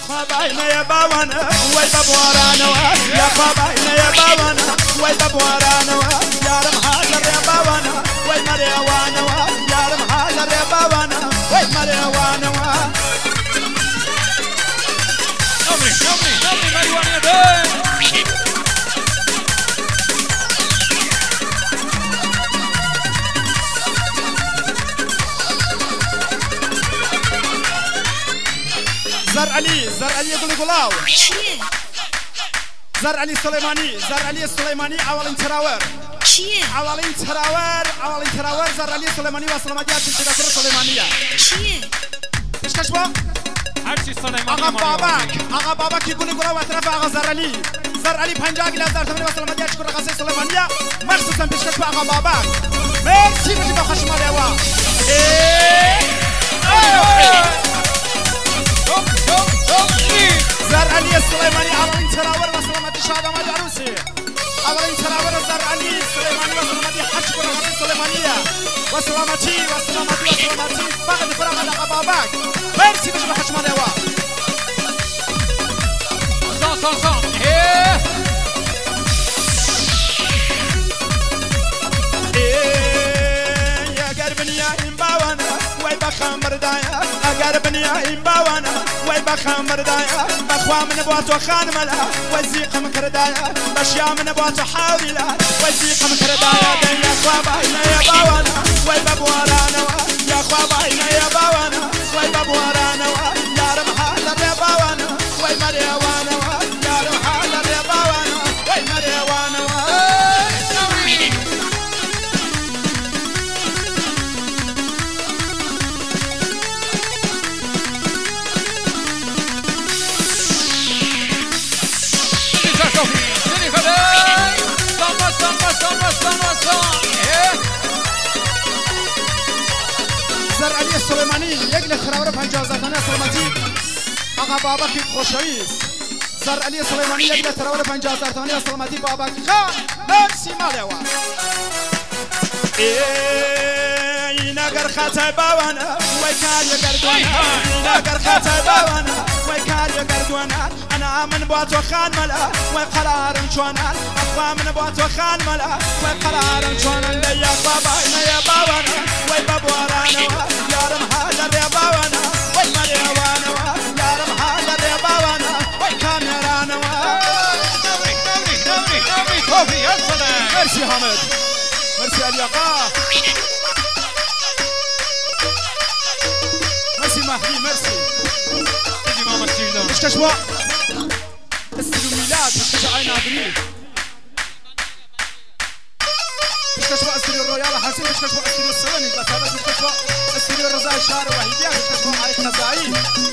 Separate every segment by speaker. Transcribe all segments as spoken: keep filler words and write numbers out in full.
Speaker 1: خواباينا يا باوانا ويبابورانا يا خواباينا يا باوانا ويبابورانا يا رمحالر يا باوانا ويمريوانا يا رمحالر يا باوانا ويمريوانا
Speaker 2: نمري نمري نمري مريوانا ده
Speaker 1: زر علي زر علي يقول يقولاو زر علي سليماني زر علي سليماني اولين تراور
Speaker 3: چیه؟
Speaker 1: اولین تراور اولین تراور زر علي سليماني وسلامتيات الدكتور سليمانيه
Speaker 3: چیه؟
Speaker 1: پیشکش با
Speaker 2: هرچی سلیمانی
Speaker 1: آقا بابک آقا بابک يقول يقولاو و طرف آقا زر علي زر علي پنجاه گلاس در تمام وسلامتيات شكر قصه سليمانيه مخصوصا پیشکش با آقا بابک مرسی بجی با خشم دوا زر علي السليماني اولين تراور وسلامتي شادة ما عروسي اولين تراور زر علي السليماني وسلامتي حشكر غزي السليمانية وسلامتي وسلامتي وسلامتي فقد فرق لقى باباك مرسي بجمع حشمة دوا
Speaker 2: صان صان صان ايه
Speaker 1: ايه يا قربني يا امباوانا ويبا خمر دايا قربني يا امباوانا ويبا خمر دايا بخوا من بواتو خان ملا وزيق مكر دايا بشيا من بواتو حاولا وزيق مكر دايا دنيا خواباينا يا باوانا ويبا بورانا يا خواباينا يا باوانا ويبا بورانا يا رمحالر يا باوانا ويمريوانا يا رمحالر يا باوانا ويمريوانا زر علي السليماني يقل خراورة بهنجازاتنا سلامتي آقا بابك خوشويس زر علي السليماني يقل خراورة بهنجازاتنا سلامتي بابك خان مرسي مالوا ايه نقر خاتي باوانا ويكار يقردوانا نقر خاتي باوانا ويكار يقردوانا انا من بواتو خان ملا ويقرار مشوانا اخوا من بواتو خان ملا ويقرار مشوانا ليا بابانا يا باوانا ويبابورانا يا رمحالر يا باوانا ويمريوانا يا رمحالر يا باوانا ويكاميرانا
Speaker 2: نمري نمري نمري نمري توفي يا سلام
Speaker 1: مرسي حامد مرسي اليقا مرسي محمي مرسي
Speaker 2: تجي ماما تشيل
Speaker 1: پیشکش با استودیو میلاد پیشکش عین عبری پیشکش با استودیو رویال حسین پیشکش با استودیو سوانی بسابت پیشکش با استودیو رضا شهر وحیدیه پیشکش با علی خزائی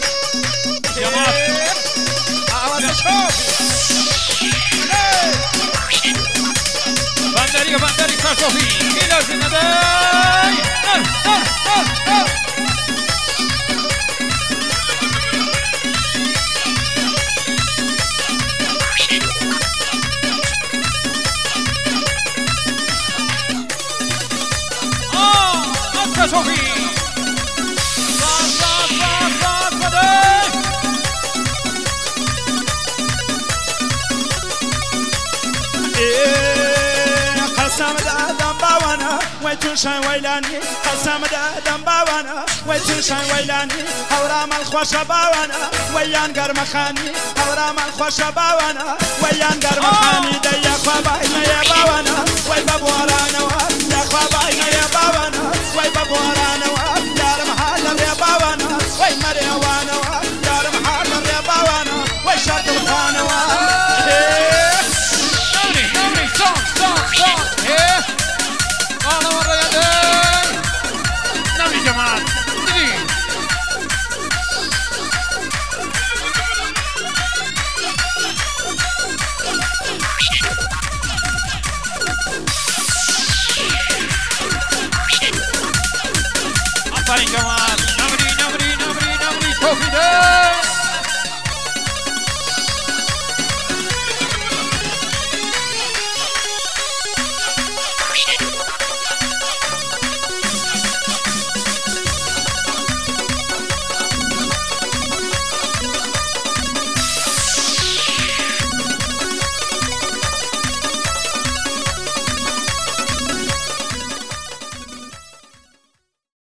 Speaker 2: جماعت
Speaker 1: آواز شوف
Speaker 2: بندری بندری کارتوفی اینا زنده نر نر نر نر صوفي صار صار صار صار بدي
Speaker 1: إيه قسم الآدم باوانا ويتوشان ويلاني قسم الآدم باوانا ويتوشان ويلاني هورام الخوش باوانا ويان قرمخاني هورام الخوش باوانا ويان قرمخاني دي خواباينا يا باوانا ويبابورانا يا خواباينا يا باوانا ويبابورانا يا رمحالر يا باوانا ويمريوانا